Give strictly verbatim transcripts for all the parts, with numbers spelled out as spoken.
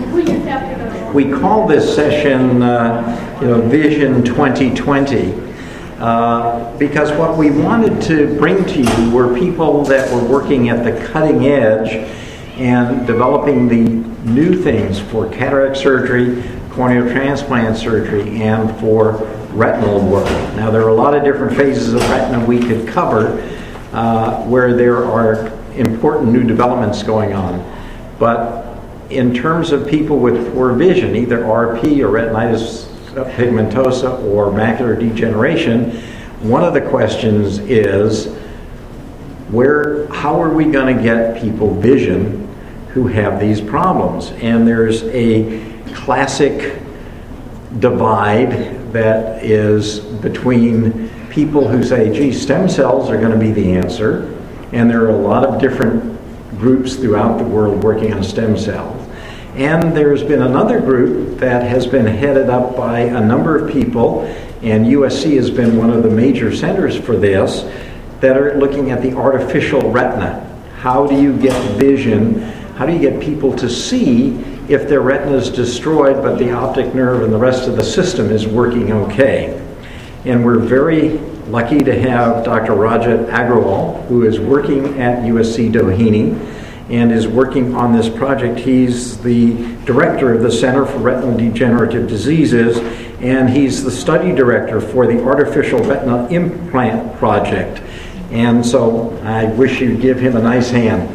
We call this session, uh, you know, Vision twenty twenty, uh, because what we wanted to bring to you were people that were working at the cutting edge and developing the new things for cataract surgery, corneal transplant surgery, and for retinal work. Now, there are a lot of different phases of retina we could cover uh, where there are important new developments going on. But in terms of people with poor vision, either R P or retinitis pigmentosa or macular degeneration, one of the questions is, where, how are we going to get people vision who have these problems? And there's a classic divide that is between people who say, gee, stem cells are going to be the answer, and there are a lot of different groups throughout the world working on stem cells. And there's been another group that has been headed up by a number of people, and U S C has been one of the major centers for this, that are looking at the artificial retina. How do you get vision? How do you get people to see if their retina is destroyed but the optic nerve and the rest of the system is working okay? And we're very lucky to have Doctor Rajat Agrawal, who is working at U S C Doheny and is working on this project. He's the director of the Center for Retinal Degenerative Diseases, and he's the study director for the Artificial Retina Implant Project. And so I wish you'd give him a nice hand.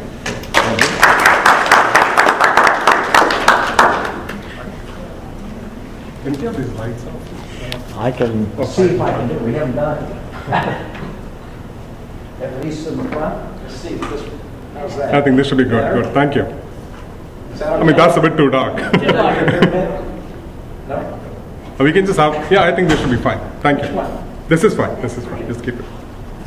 Can you have these lights off? I can Oh, see if I can do it. We haven't done it. At least in the front. Let's see if this, how's that? I think this should be good. Better? Good. Thank you. Is that okay? I mean, that's a bit too dark. No? We can just have, yeah, I think this should be fine. Thank you. Which one? This is fine. This is fine. Just keep it.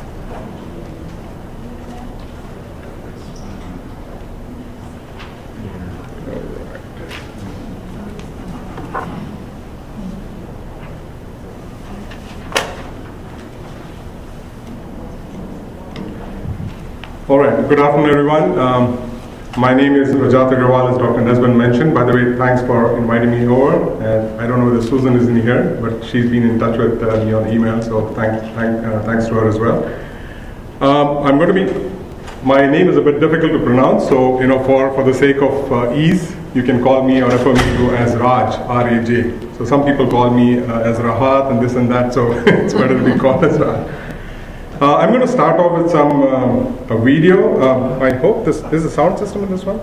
All right, good afternoon, everyone. Um, my name is Rajat Agrawal, as Doctor Nesbitt mentioned. By the way, thanks for inviting me over. And I don't know whether Susan is in here, but she's been in touch with uh, me on email, so thank, thank, uh, thanks to her as well. Um, I'm going to be, my name is a bit difficult to pronounce, so you know, for, for the sake of uh, ease, you can call me or refer me to as Raj, R A J. So some people call me uh, as Rahat and this and that, so it's better to be called as Raj. Uh, I'm going to start off with some um, a video. Um, I hope this, this is a sound system in this one.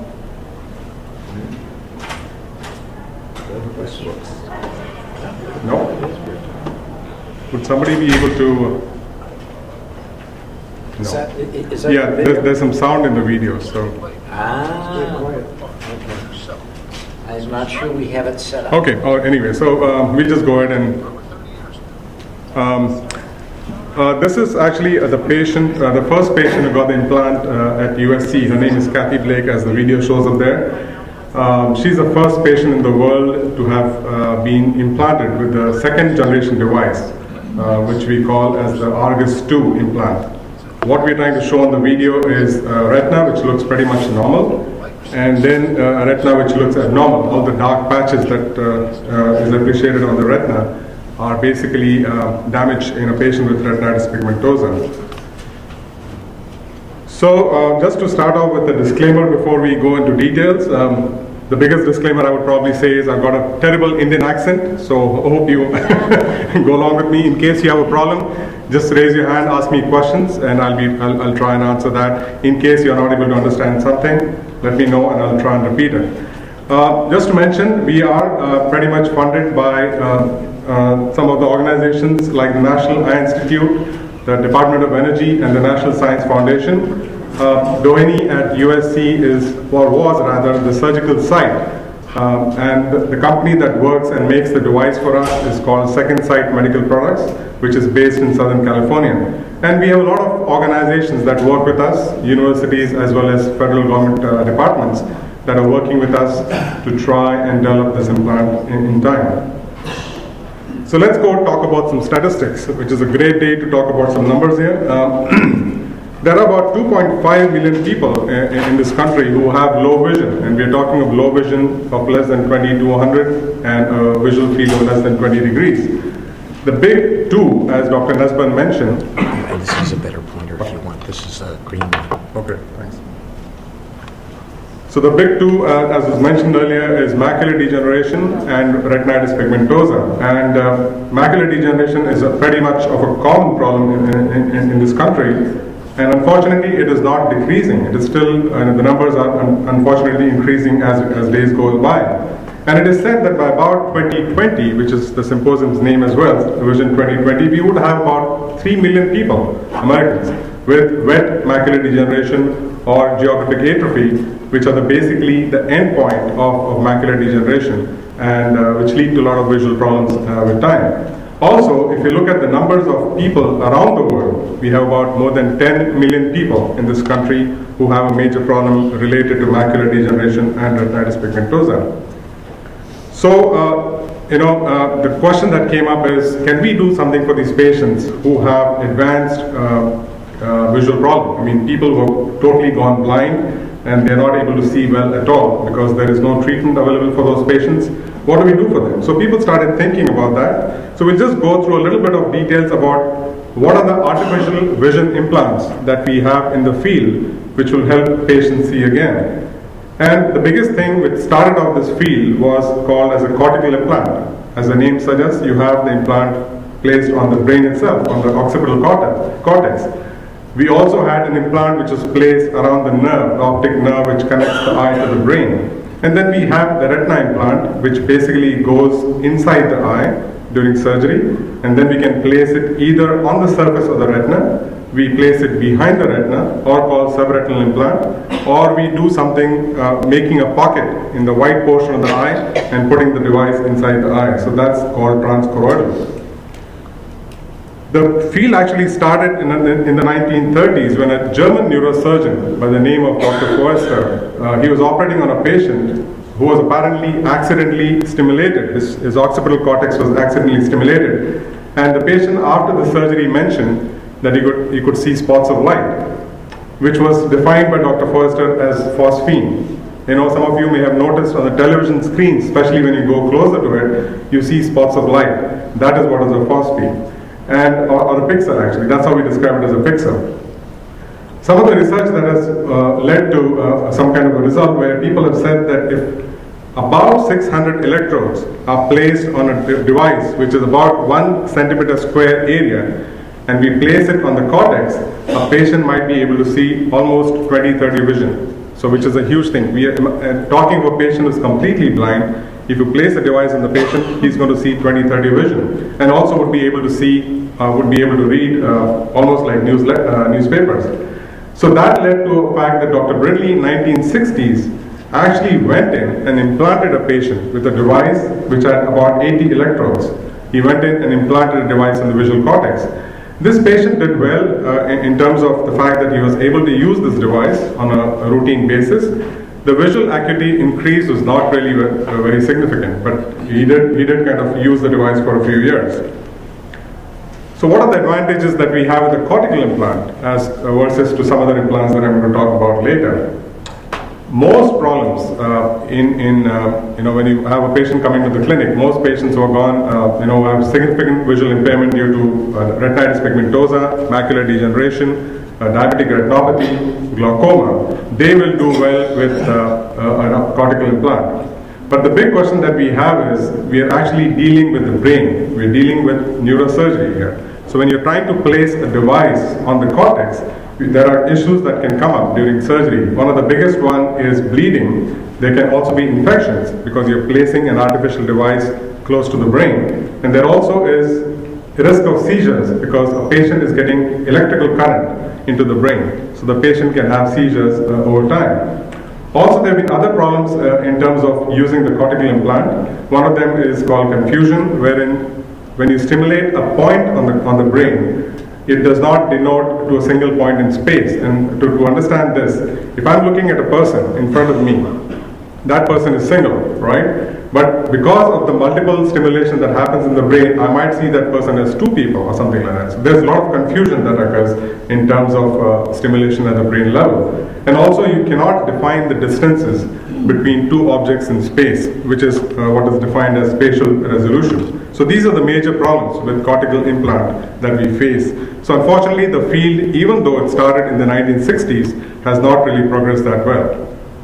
No? Would somebody be able to? No. Is that, is that Yeah, the there's, video? there's some sound in the video. So Ah, okay. I'm not sure we have it set up. okay. Oh, anyway, so um, we'll just go ahead and. Um, Uh, this is actually uh, the patient, uh, the first patient who got the implant uh, at U S C. Her name is Kathy Blake, as the video shows up there. Um, she's the first patient in the world to have uh, been implanted with the second generation device, uh, which we call as the Argus two implant. What we're trying to show on the video is uh, retina, which looks pretty much normal, and then uh, a retina which looks abnormal. All the dark patches that uh, uh, is appreciated on the retina are basically uh, damage in a patient with retinitis pigmentosa. So uh, just to start off with a disclaimer before we go into details, um, the biggest disclaimer I would probably say is I've got a terrible Indian accent, so I hope you go along with me. In case you have a problem, just raise your hand, ask me questions, and I'll, be, I'll, I'll try and answer that. In case you're not able to understand something, let me know and I'll try and repeat it. Uh, just to mention, we are uh, pretty much funded by uh, Uh, some of the organizations like the National Eye Institute, the Department of Energy, and the National Science Foundation. Uh, Doheny at U S C is, or was rather, the surgical site. Um, and the, the company that works and makes the device for us is called Second Sight Medical Products, which is based in Southern California. And we have a lot of organizations that work with us, universities as well as federal government uh, departments that are working with us to try and develop this implant in, in time. So let's go talk about some statistics, which is a great day to talk about some numbers here. Um, there are about two point five million people in, in this country who have low vision, and we are talking of low vision of less than twenty to one hundred and a visual field of less than twenty degrees. The big two, as Doctor Nesban mentioned. This is a better pointer if you want. This is a green one. Okay, thanks. So the big two, uh, as was mentioned earlier, is macular degeneration and retinitis pigmentosa. And uh, macular degeneration is a pretty much of a common problem in, in, in this country. And unfortunately, it is not decreasing. It is still, uh, the numbers are un unfortunately increasing as, as days go by. And it is said that by about twenty twenty, which is the symposium's name as well, Vision twenty twenty, we would have about three million people, Americans, with wet macular degeneration or geographic atrophy, which are the basically the end point of, of macular degeneration, and uh, which lead to a lot of visual problems uh, with time. Also, if you look at the numbers of people around the world, we have about more than ten million people in this country who have a major problem related to macular degeneration and retinitis pigmentosa. So, uh, you know, uh, the question that came up is, can we do something for these patients who have advanced uh, uh, visual problem? I mean, people who have totally gone blind and they're not able to see well at all because there is no treatment available for those patients. What do we do for them? So people started thinking about that. So we'll just go through a little bit of details about what are the artificial vision implants that we have in the field which will help patients see again. And the biggest thing which started off this field was called as a cortical implant. As the name suggests, you have the implant placed on the brain itself, on the occipital cortex. We also had an implant which was placed around the nerve, the optic nerve which connects the eye to the brain. And then we have the retina implant which basically goes inside the eye during surgery, and then we can place it either on the surface of the retina, we place it behind the retina, or called subretinal implant, or we do something uh, making a pocket in the white portion of the eye and putting the device inside the eye. So that's called transchoroidal. The field actually started in, in the nineteen thirties when a German neurosurgeon by the name of Doctor Foerster, uh, he was operating on a patient who was apparently accidentally stimulated. His, his occipital cortex was accidentally stimulated. And the patient after the surgery mentioned that he could, he could see spots of light, which was defined by Doctor Foerster as phosphene. You know, some of you may have noticed on the television screen, especially when you go closer to it, you see spots of light. That is what is a phosphene. And, or, or a pixel actually, that's how we describe it as a pixel. Some of the research that has uh, led to uh, some kind of a result where people have said that if about six hundred electrodes are placed on a de device which is about one centimeter square area, and we place it on the cortex, a patient might be able to see almost twenty thirty vision. So which is a huge thing. We are uh, talking of a patient who is completely blind. If you place a device on the patient, he's going to see twenty thirty vision, and also would be able to see, uh, would be able to read uh, almost like news uh, newspapers. So that led to a fact that Doctor Brindley in nineteen sixties actually went in and implanted a patient with a device which had about eighty electrodes. He went in and implanted a device in the visual cortex. This patient did well uh, in, in terms of the fact that he was able to use this device on a, a routine basis. The visual acuity increase was not really uh, very significant, but he did, he did kind of use the device for a few years. So what are the advantages that we have with the cortical implant as uh, versus to some other implants that I'm going to talk about later? Most problems uh, in, in uh, you know, when you have a patient coming to the clinic, most patients who are gone, uh, you know, have significant visual impairment due to uh, retinitis pigmentosa, macular degeneration, uh, diabetic retinopathy, glaucoma, they will do well with uh, uh, a cortical implant. But the big question that we have is, we are actually dealing with the brain. We're dealing with neurosurgery here. So when you're trying to place a device on the cortex, there are issues that can come up during surgery. One of the biggest one is bleeding. There can also be infections because you're placing an artificial device close to the brain. And there also is a risk of seizures because a patient is getting electrical current into the brain. So the patient can have seizures uh, over time. Also, there have been other problems uh, in terms of using the cortical implant. One of them is called confusion, wherein when you stimulate a point on the, on the brain, it does not denote to a single point in space. And to, to understand this, if I'm looking at a person in front of me, that person is single, right? But because of the multiple stimulation that happens in the brain, I might see that person as two people or something like that. So there's a lot of confusion that occurs in terms of uh, stimulation at the brain level. And also you cannot define the distances between two objects in space, which is uh, what is defined as spatial resolution. So these are the major problems with cortical implant that we face. So unfortunately the field, even though it started in the nineteen sixties, has not really progressed that well.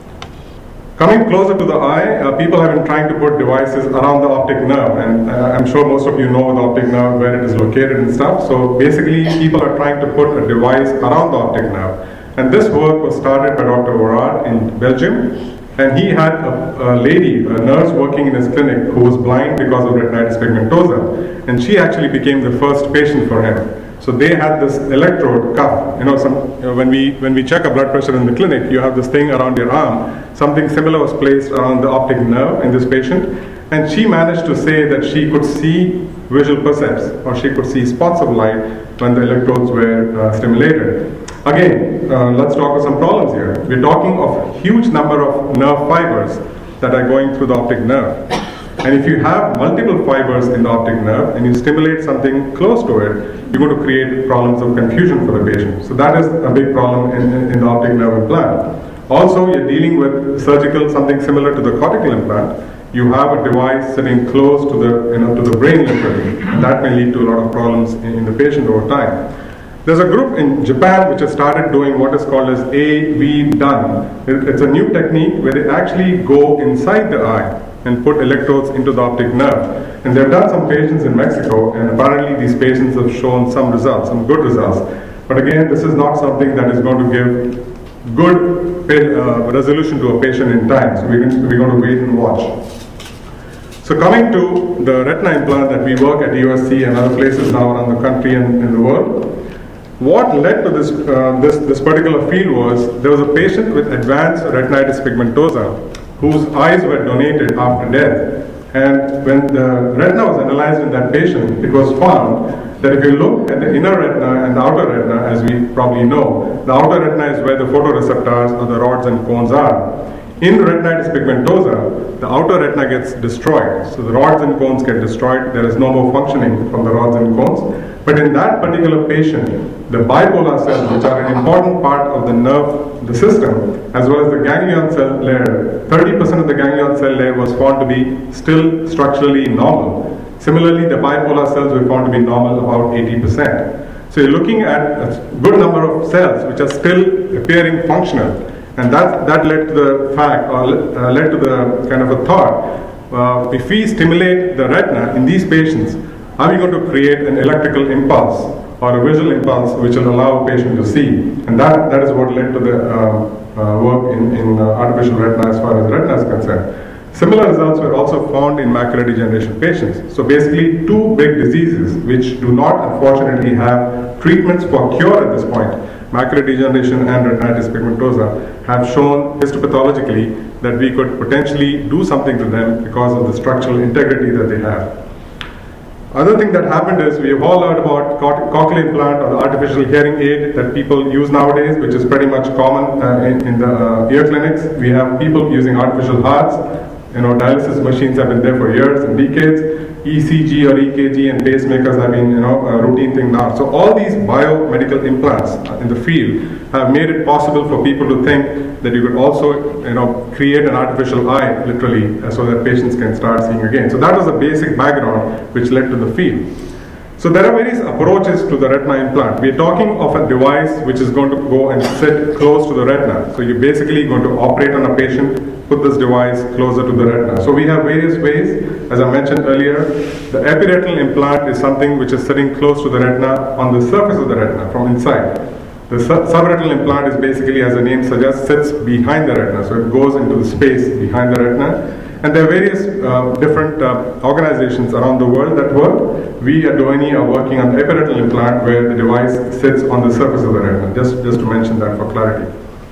Coming closer to the eye, uh, people have been trying to put devices around the optic nerve, and uh, I'm sure most of you know the optic nerve, where it is located and stuff. So basically people are trying to put a device around the optic nerve. And this work was started by Doctor Warad in Belgium. And he had a, a lady, a nurse working in his clinic who was blind because of retinitis pigmentosa. And she actually became the first patient for him. So they had this electrode cuff. You know, some, you know, when we when we check a blood pressure in the clinic, you have this thing around your arm. Something similar was placed around the optic nerve in this patient, and she managed to say that she could see visual percepts, or she could see spots of light when the electrodes were uh, stimulated. Again, uh, let's talk about some problems here. We're talking of a huge number of nerve fibers that are going through the optic nerve. And if you have multiple fibers in the optic nerve and you stimulate something close to it, you're going to create problems of confusion for the patient. So that is a big problem in, in, in the optic nerve implant. Also, you're dealing with surgical, something similar to the cortical implant. You have a device sitting close to the, you know, to the brain literally. And that may lead to a lot of problems in, in the patient over time. There's a group in Japan which has started doing what is called as A V done. It's a new technique where they actually go inside the eye and put electrodes into the optic nerve. And they've done some patients in Mexico, and apparently these patients have shown some results, some good results. But again, this is not something that is going to give good uh, resolution to a patient in time. So we're going, to, we're going to wait and watch. So coming to the retina implant that we work at U S C and other places now around the country and in the world, what led to this, uh, this, this particular field was there was a patient with advanced retinitis pigmentosa whose eyes were donated after death. And when the retina was analyzed in that patient, it was found that if you look at the inner retina and the outer retina, as we probably know, the outer retina is where the photoreceptors or the rods and cones are. In retinitis pigmentosa, the outer retina gets destroyed. So the rods and cones get destroyed. There is no more functioning from the rods and cones. But in that particular patient, the bipolar cells, which are an important part of the nerve, the system, as well as the ganglion cell layer, thirty percent of the ganglion cell layer was found to be still structurally normal. Similarly, the bipolar cells were found to be normal about eighty percent. So you're looking at a good number of cells which are still appearing functional. And that, that led to the fact, or uh, led to the kind of a thought, uh, if we stimulate the retina in these patients, are we going to create an electrical impulse or a visual impulse which will allow a patient to see? And that, that is what led to the uh, uh, work in, in uh, artificial retina as far as retina is concerned. Similar results were also found in macular degeneration patients. So basically two big diseases which do not unfortunately have treatments for cure at this point, macular degeneration and retinitis pigmentosa, have shown histopathologically that we could potentially do something to them because of the structural integrity that they have. Other thing that happened is we have all heard about cochlear implant or the artificial hearing aid that people use nowadays, which is pretty much common uh, in, in the uh, ear clinics. We have people using artificial hearts. You know, dialysis machines have been there for years and decades. E C G or E K G and pacemakers have been, you know, a routine thing now. So all these biomedical implants in the field have made it possible for people to think that you could also, you know, create an artificial eye, literally, so that patients can start seeing again. So that was the basic background which led to the field. So there are various approaches to the retina implant. We are talking of a device which is going to go and sit close to the retina. So you're basically going to operate on a patient, put this device closer to the retina. So we have various ways. As I mentioned earlier, the epiretinal implant is something which is sitting close to the retina on the surface of the retina from inside. The subretinal implant is basically, as the name suggests, sits behind the retina. So it goes into the space behind the retina. And there are various uh, different uh, organizations around the world that work. We at Doheny are working on the epiretinal implant where the device sits on the surface of the retina, just, just to mention that for clarity.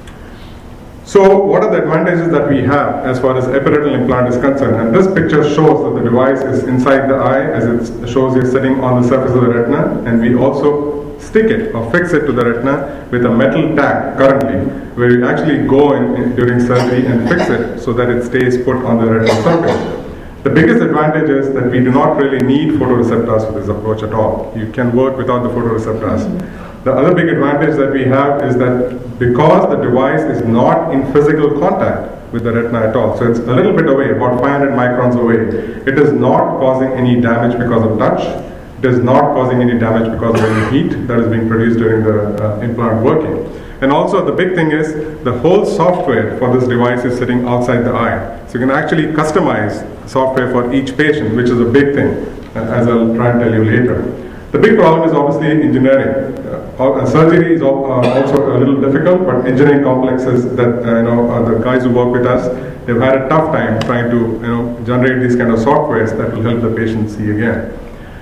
So what are the advantages that we have as far as epiretinal implant is concerned? And this picture shows that the device is inside the eye, as it shows here sitting on the surface of the retina. And we also stick it or fix it to the retina with a metal tag currently, where you actually go in, in during surgery and fix it so that it stays put on the retinal surface. The biggest advantage is that we do not really need photoreceptors for this approach at all. You can work without the photoreceptors. The other big advantage that we have is that because the device is not in physical contact with the retina at all, so it's a little bit away, about five hundred microns away, it is not causing any damage because of touch. It is not causing any damage because of any heat that is being produced during the uh, implant working. And also the big thing is the whole software for this device is sitting outside the eye. So you can actually customize software for each patient, which is a big thing, as I'll try and tell you later. The big problem is obviously engineering. Uh, surgery is al uh, also a little difficult, but engineering complexes that uh, you know uh, the guys who work with us, they've had a tough time trying to you know generate these kind of softwares that will help the patient see again.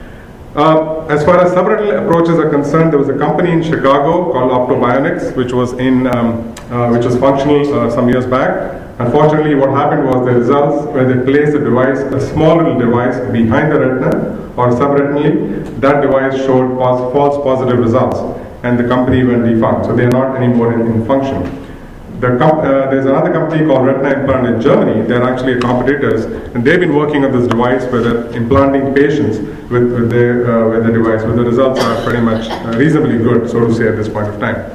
Uh, as far as subretinal approaches are concerned, there was a company in Chicago called Optobionics, which was in um, uh, which was functional uh, some years back. Unfortunately, what happened was the results where they placed a device, a small little device behind the retina or subretinally, that device showed pos false positive results, and the company went defunct. So they are not anymore in, in function. The com uh, there's another company called Retina Implant in Germany. They're actually competitors, and they've been working on this device where they're implanting patients with, with, their, uh, with the device, where the results are pretty much uh, reasonably good, so to say, at this point of time.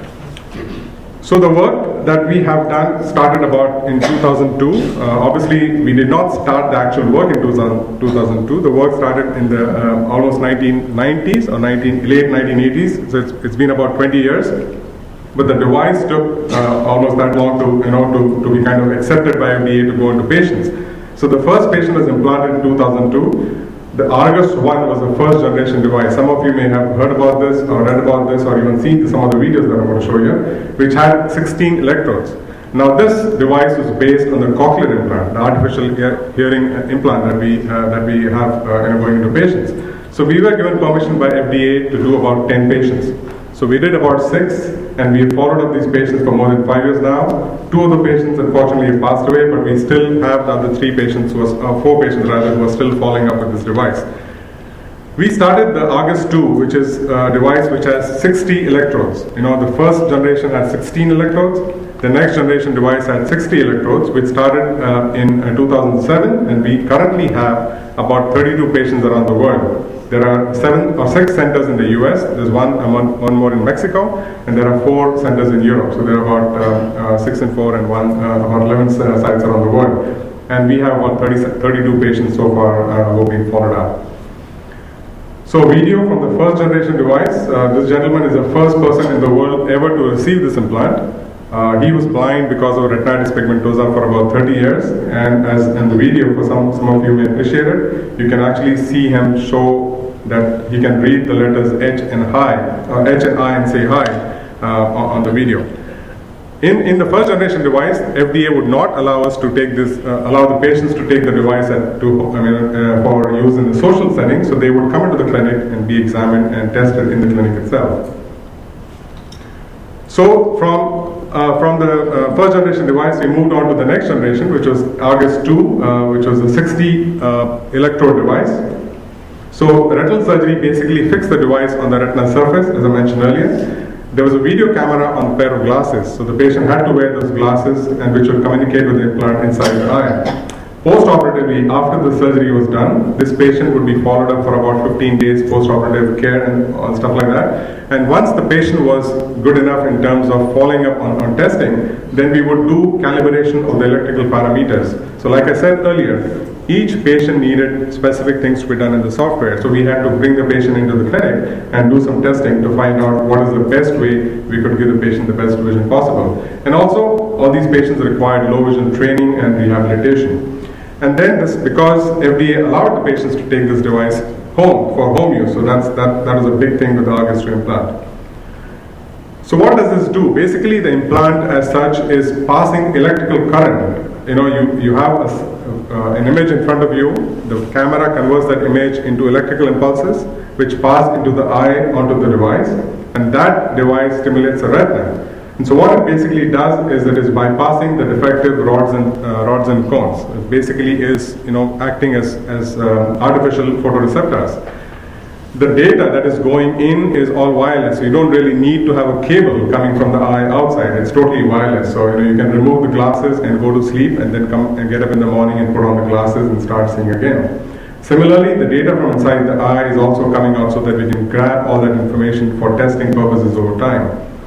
So the work that we have done started about in two thousand two. Uh, obviously, we did not start the actual work in two thousand two. The work started in the um, almost nineteen nineties or nineteen, late nineteen eighties. So it's, it's been about twenty years. But the device took uh, almost that long to, you know, to, to be kind of accepted by F D A to go into patients. So the first patient was implanted in two thousand two. The Argus one was the first generation device. Some of you may have heard about this or read about this or even seen some of the videos that I'm going to show you, which had sixteen electrodes. Now this device was based on the cochlear implant, the artificial hearing implant that we, uh, that we have uh, you know, going into patients. So we were given permission by F D A to do about ten patients. So we did about six, and we have followed up these patients for more than five years now. Two of the patients unfortunately have passed away, but we still have the other three patients, who are, uh, four patients rather, who are still following up with this device. We started the Argus two, which is a device which has sixty electrodes. You know, the first generation had sixteen electrodes. The next generation device had sixty electrodes, which started uh, in uh, two thousand seven, and we currently have about thirty-two patients around the world. There are seven or six centers in the U S, there's one, uh, one, one more in Mexico, and there are four centers in Europe. So there are about uh, uh, six and four and one, uh, about eleven uh, sites around the world. And we have about thirty, thirty-two patients so far uh, who have been followed up. So video from the first generation device. Uh, this gentleman is the first person in the world ever to receive this implant. Uh, he was blind because of retinitis pigmentosa for about thirty years, and as in the video, for some, some of you may appreciate it, you can actually see him show that he can read the letters H and hi, or H and I and say hi uh, on the video. In, in the first generation device, F D A would not allow us to take this, uh, allow the patients to take the device at, to, I mean, uh, for use in the social setting, so they would come into the clinic and be examined and tested in the clinic itself. So from Uh, from the uh, first generation device, we moved on to the next generation, which was Argus two, uh, which was a sixty uh, electrode device. So retinal surgery basically fixed the device on the retinal surface, as I mentioned earlier. There was a video camera on a pair of glasses, so the patient had to wear those glasses, and which would communicate with the implant inside the eye. Post-operatively, after the surgery was done, this patient would be followed up for about fifteen days post-operative care and all stuff like that. And once the patient was good enough in terms of following up on, on testing, then we would do calibration of the electrical parameters. So like I said earlier, each patient needed specific things to be done in the software. So we had to bring the patient into the clinic and do some testing to find out what is the best way we could give the patient the best vision possible. And also, all these patients required low vision training and rehabilitation. And then this, because F D A allowed the patients to take this device home for home use, so that's, that, that was a big thing with the Argus two implant. So what does this do? Basically, the implant as such is passing electrical current. You know, you, you have a, uh, an image in front of you, the camera converts that image into electrical impulses, which pass into the eye onto the device, and that device stimulates the retina. And so what it basically does is it is bypassing the defective rods and uh, rods and cones. It basically is, you know, acting as, as um, artificial photoreceptors. The data that is going in is all wireless, so you don't really need to have a cable coming from the eye outside. It's totally wireless, so you know you can remove the glasses and go to sleep and then come and get up in the morning and put on the glasses and start seeing again. Similarly, the data from inside the eye is also coming out so that we can grab all that information for testing purposes over time.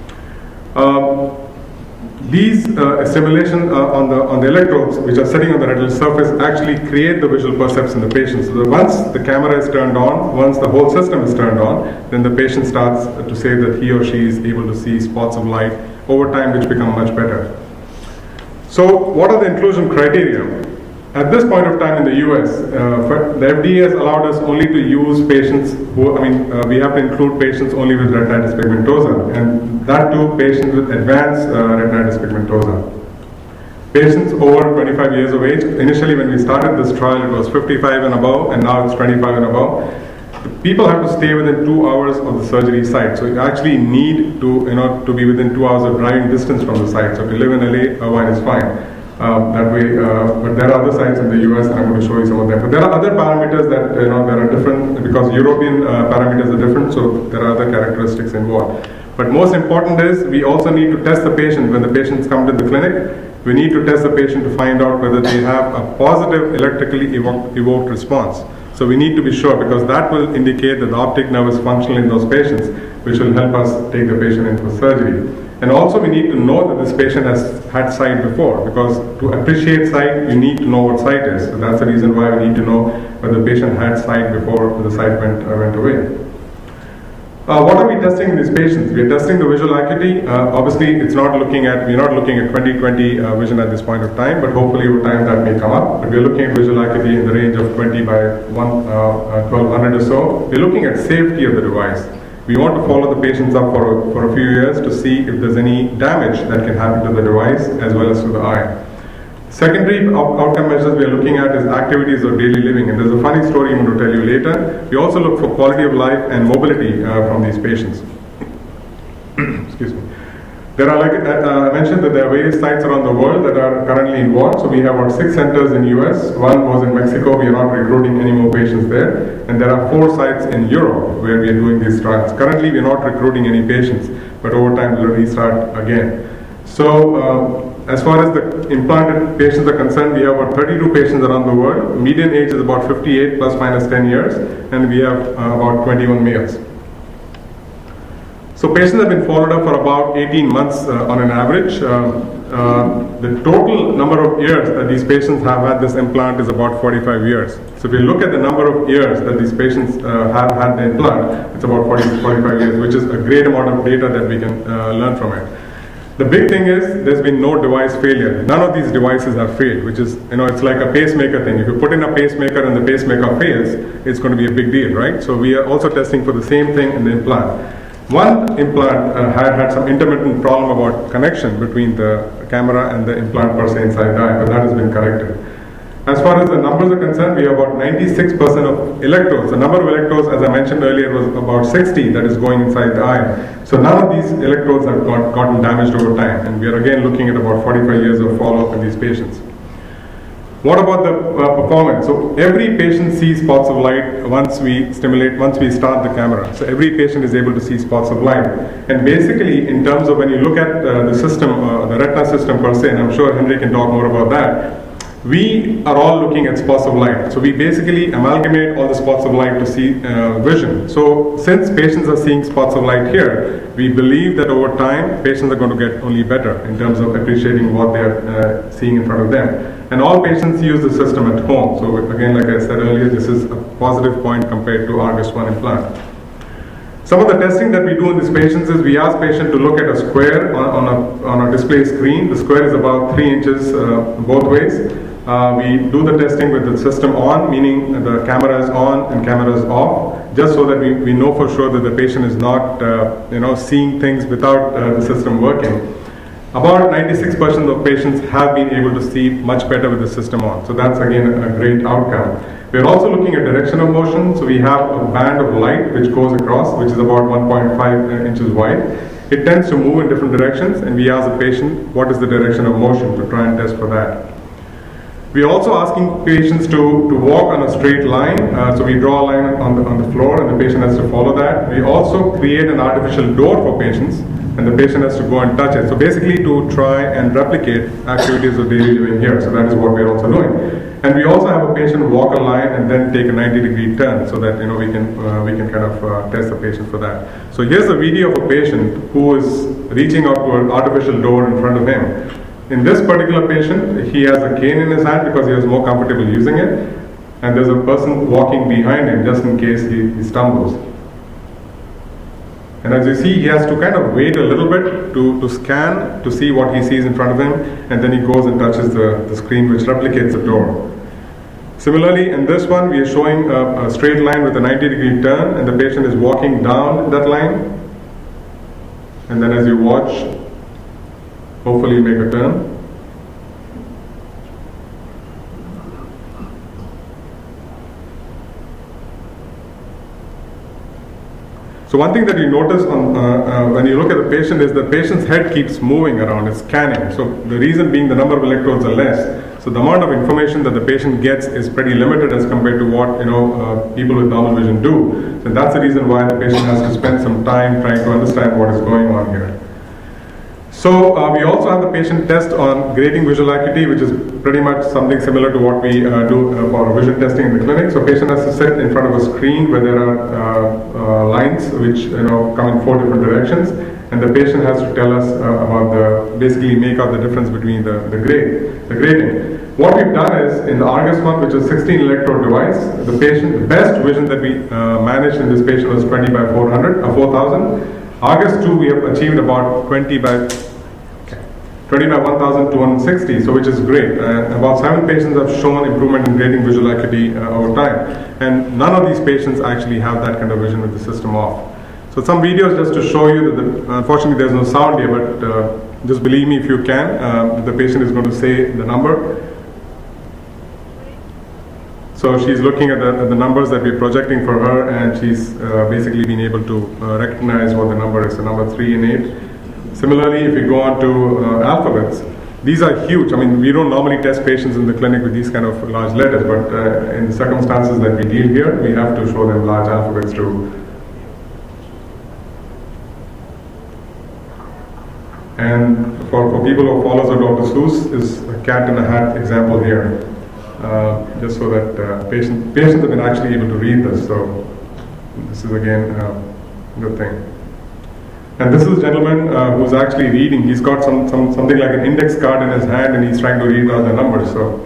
Uh, These uh, stimulation uh, on the on the electrodes, which are sitting on the retinal surface, actually create the visual percepts in the patient. So that once the camera is turned on, once the whole system is turned on, then the patient starts to say that he or she is able to see spots of light over time, which become much better. So, what are the inclusion criteria? At this point of time in the U S, uh, the F D A has allowed us only to use patients who, I mean, uh, we have to include patients only with retinitis pigmentosa, and that too patients with advanced uh, retinitis pigmentosa. Patients over twenty-five years of age, initially when we started this trial it was fifty-five and above, and now it's twenty-five and above. The people have to stay within two hours of the surgery site, so you actually need to, you know, to be within two hours of driving distance from the site. So if you live in L A, Irvine is fine. Uh, that way, uh, but there are other sites in the U S, and I'm going to show you some of them. But there are other parameters that, you know, there are different, because European uh, parameters are different, so there are other characteristics involved. But most important is, we also need to test the patient. When the patients come to the clinic, we need to test the patient to find out whether they have a positive electrically evoked, evoked response. So we need to be sure, because that will indicate that the optic nerve is functional in those patients, which will help us take the patient in for surgery. And also we need to know that this patient has had sight before, because to appreciate sight, you need to know what sight is. So that's the reason why we need to know whether the patient had sight before the sight went, uh, went away. Uh, what are we testing in these patients? We are testing the visual acuity. Uh, obviously, it's not looking at, we're not looking at twenty twenty uh, vision at this point of time, but hopefully over time that may come up. But we're looking at visual acuity in the range of twenty by one, uh, uh, twelve hundred or so. We're looking at safety of the device. We want to follow the patients up for a, for a few years to see if there's any damage that can happen to the device as well as to the eye. Secondary out outcome measures we are looking at is activities of daily living, and there's a funny story I'm going to tell you later. We also look for quality of life and mobility uh, from these patients. Excuse me. There are, like uh, I mentioned, that there are various sites around the world that are currently involved. So we have about six centers in U S. One was in Mexico. We are not recruiting any more patients there. And there are four sites in Europe where we are doing these trials. Currently, we are not recruiting any patients, but over time we'll restart again. So, uh, as far as the implanted patients are concerned, we have about thirty-two patients around the world. Median age is about fifty-eight plus minus ten years, and we have uh, about twenty-one males. So patients have been followed up for about eighteen months uh, on an average. Um, uh, the total number of years that these patients have had this implant is about forty-five years. So if you look at the number of years that these patients uh, have had the implant, it's about forty to forty-five years, which is a great amount of data that we can uh, learn from it. The big thing is there's been no device failure. None of these devices have failed, which is, you know, it's like a pacemaker thing. If you put in a pacemaker and the pacemaker fails, it's going to be a big deal, right? So we are also testing for the same thing in the implant. One implant uh, had had some intermittent problem about connection between the camera and the implant per se inside the eye, but that has been corrected. As far as the numbers are concerned, we have about ninety-six percent of electrodes. The number of electrodes, as I mentioned earlier, was about sixty that is going inside the eye. So none of these electrodes have got, gotten damaged over time, and we are again looking at about forty-five years of follow-up in these patients. What about the uh, performance? So every patient sees spots of light once we stimulate, once we start the camera. So every patient is able to see spots of light. And basically, in terms of when you look at uh, the system, uh, the retina system per se, and I'm sure Henry can talk more about that, we are all looking at spots of light. So we basically amalgamate all the spots of light to see uh, vision. So since patients are seeing spots of light here, we believe that over time, patients are going to get only better in terms of appreciating what they are uh, seeing in front of them. And all patients use the system at home. So again, like I said earlier, this is a positive point compared to Argus one implant. Some of the testing that we do in these patients is we ask patient to look at a square on, on, a, on a display screen. The square is about three inches uh, both ways. Uh, we do the testing with the system on, meaning the camera is on and camera is off, just so that we, we know for sure that the patient is not uh, you know, seeing things without uh, the system working. About ninety-six percent of patients have been able to see much better with the system on. So that's again a great outcome. We're also looking at direction of motion. So we have a band of light which goes across, which is about one point five inches wide. It tends to move in different directions, and we ask the patient what is the direction of motion to try and test for that. We're also asking patients to, to walk on a straight line. Uh, so we draw a line on the, on the floor and the patient has to follow that. We also create an artificial door for patients and the patient has to go and touch it. So basically to try and replicate activities of daily living here. So that is what we're also doing. And we also have a patient walk a line and then take a ninety degree turn so that you know we can uh, we can kind of uh, test the patient for that. So here's a video of a patient who is reaching out to an artificial door in front of him. In this particular patient, he has a cane in his hand because he was more comfortable using it, and there's a person walking behind him just in case he, he stumbles. And as you see, he has to kind of wait a little bit to, to scan to see what he sees in front of him, and then he goes and touches the, the screen which replicates the door. Similarly, in this one, we are showing a, a straight line with a ninety degree turn, and the patient is walking down that line. And then as you watch, hopefully you make a turn. So one thing that you notice on, uh, uh, when you look at the patient is the patient's head keeps moving around, it's scanning. So the reason being the number of electrodes are less. So the amount of information that the patient gets is pretty limited as compared to what you know uh, people with normal vision do. So that's the reason why the patient has to spend some time trying to understand what is going on here. So uh, we also have the patient test on grating visual acuity, which is pretty much something similar to what we uh, do uh, for vision testing in the clinic. So patient has to sit in front of a screen where there are uh, uh, lines which you know come in four different directions, and the patient has to tell us uh, about the basically make out the difference between the the grade, the grading. What we've done is in the Argus one, which is sixteen electrode device, the patient the best vision that we uh, managed in this patient was twenty by four hundred, uh, four thousand. Argus two we have achieved about twenty by twenty by one thousand two hundred sixty, so which is great. Uh, about seven patients have shown improvement in grading visual acuity uh, over time, and none of these patients actually have that kind of vision with the system off. So some videos just to show you that the, unfortunately there's no sound here, but uh, just believe me if you can, uh, the patient is going to say the number. So she's looking at the, at the numbers that we're projecting for her, and she's uh, basically been able to uh, recognize what the number is, so number three and eight. Similarly, if you go on to uh, alphabets, these are huge. I mean, we don't normally test patients in the clinic with these kind of large letters, but uh, in the circumstances that we deal here, we have to show them large alphabets too. And for, for people who follow Doctor Seuss, is a cat in a hat example here. Uh, just so that uh, patient, patients have been actually able to read this. So this is again a good thing. And this is a gentleman uh, who's actually reading. He's got some, some something like an index card in his hand, and he's trying to read out the numbers. So,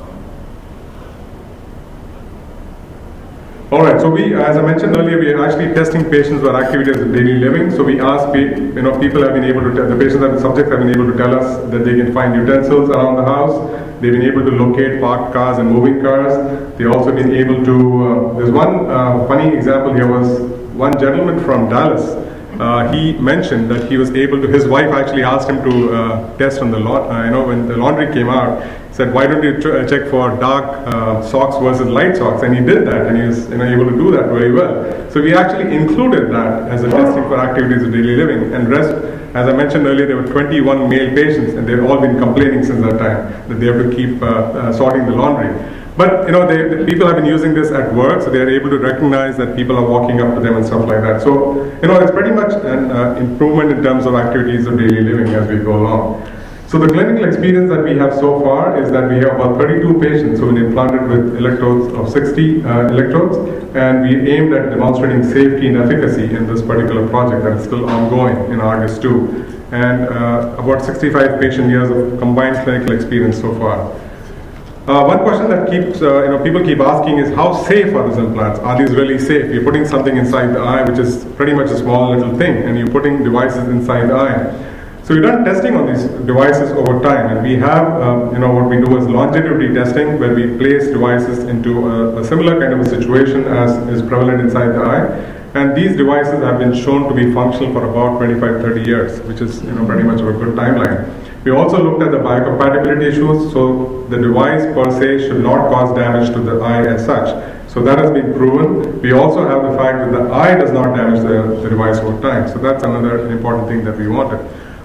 all right. So we, as I mentioned earlier, we are actually testing patients for activities of daily living. So we ask, you know, people have been able to tell, the patients and the subjects have been able to tell us that they can find utensils around the house. They've been able to locate parked cars and moving cars. They've also been able to. Uh, there's one uh, funny example here was one gentleman from Dallas. Uh, he mentioned that he was able to, his wife actually asked him to uh, test on the laundry, uh, you know, when the laundry came out, he said, why don't you ch- check for dark uh, socks versus light socks? And he did that, and he was you know, able to do that very well. So we actually included that as a testing for activities of daily living. And rest, as I mentioned earlier, there were twenty-one male patients, and they've all been complaining since that time that they have to keep uh, uh, sorting the laundry. But you know, they, the people have been using this at work, so they are able to recognize that people are walking up to them and stuff like that. So you know, it's pretty much an uh, improvement in terms of activities of daily living as we go along. So the clinical experience that we have so far is that we have about thirty-two patients who have been implanted with electrodes of sixty uh, electrodes, and we aimed at demonstrating safety and efficacy in this particular project that is still ongoing in Argus two, and uh, about sixty-five patient years of combined clinical experience so far. Uh, one question that keeps, uh, you know, people keep asking is how safe are these implants? Are these really safe? You're putting something inside the eye, which is pretty much a small little thing, and you're putting devices inside the eye. So we've done testing on these devices over time, and we have, um, you know, what we do is longevity testing, where we place devices into a, a similar kind of a situation as is prevalent inside the eye. And these devices have been shown to be functional for about twenty-five to thirty years, which is, you know, pretty much of a good timeline. We also looked at the biocompatibility issues, so the device per se should not cause damage to the eye as such. So that has been proven. We also have the fact that the eye does not damage the, the device over time. So that's another important thing that we wanted.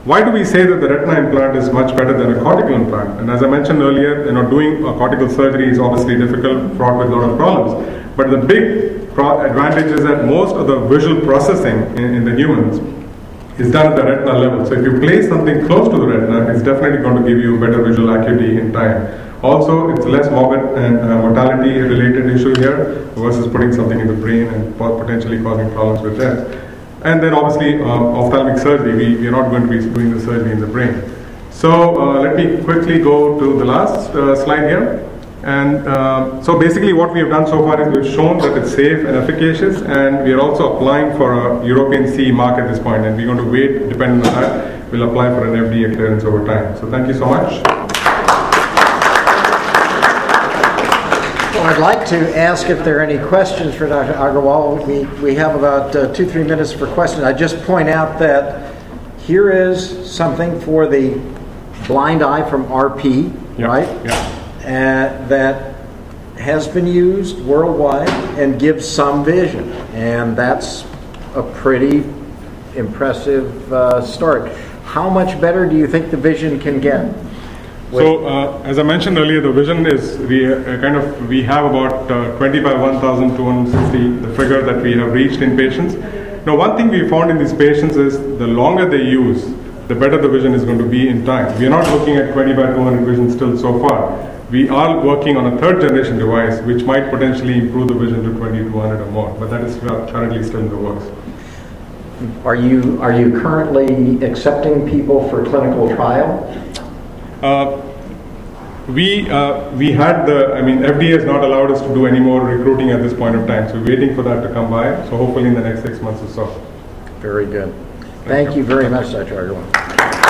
why do we say that the retina implant is much better than a cortical implant? And as I mentioned earlier, you know, doing a cortical surgery is obviously difficult, fraught with a lot of problems. But the big pro advantage is that most of the visual processing in, in the humans is done at the retina level. So if you place something close to the retina, it's definitely going to give you better visual acuity in time. Also, it's less morbid and uh, mortality related issue here versus putting something in the brain and potentially causing problems with that. And then obviously uh, ophthalmic surgery, we, we are not going to be doing the surgery in the brain. So uh, let me quickly go to the last uh, slide here. And uh, so basically what we have done so far is we've shown that it's safe and efficacious, and we are also applying for a European C E mark at this point, and we're going to wait, depending on that, we'll apply for an F D A clearance over time. So thank you so much. Well, I'd like to ask if there are any questions for Doctor Agarwal. We, we have about uh, two, three minutes for questions. I just point out that here is something for the blind eye from R P, yeah, right? Yeah. Uh, that has been used worldwide and gives some vision. And that's a pretty impressive uh, start. How much better do you think the vision can get? So, uh, as I mentioned earlier, the vision is we uh, kind of we have about uh, twenty by one thousand two hundred sixty, the figure that we have reached in patients. Now, one thing we found in these patients is the longer they use, the better the vision is going to be in time. We are not looking at twenty by two hundred vision still so far. We are working on a third generation device which might potentially improve the vision to twenty two hundred or more, but that is currently still in the works. Are you are you currently accepting people for clinical trial? Uh, we uh, we had the, I mean, F D A has not allowed us to do any more recruiting at this point of time, so we're waiting for that to come by, so hopefully in the next six months or so. Very good. Thank, Thank you very much, Doctor Agarwal.